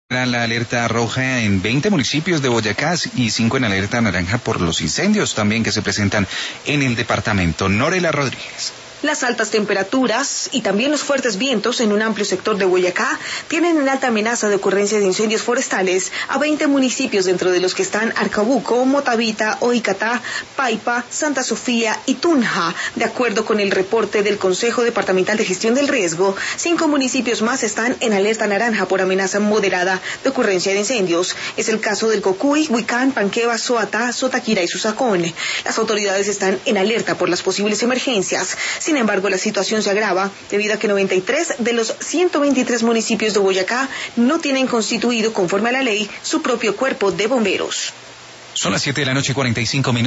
La alerta roja en 20 municipios de Boyacá y 5 en alerta naranja por los incendios también que se presentan en el departamento. Norela Rodríguez. Las altas temperaturas y también los fuertes vientos en un amplio sector de Boyacá tienen en alta amenaza de ocurrencia de incendios forestales a 20 municipios, dentro de los que están Arcabuco, Motavita, Oicatá, Paipa, Santa Sofía y Tunja. De acuerdo con el reporte del Consejo Departamental de Gestión del Riesgo, 5 municipios más están en alerta naranja por amenaza moderada de ocurrencia de incendios. Es el caso del Cocuy, Huicán, Panqueva, Soatá, Sotaquira y Susacón. Las autoridades están en alerta por las posibles emergencias. Sin embargo, la situación se agrava debido a que 93 de los 123 municipios de Boyacá no tienen constituido, conforme a la ley, su propio cuerpo de bomberos. Son las 7:45 p.m.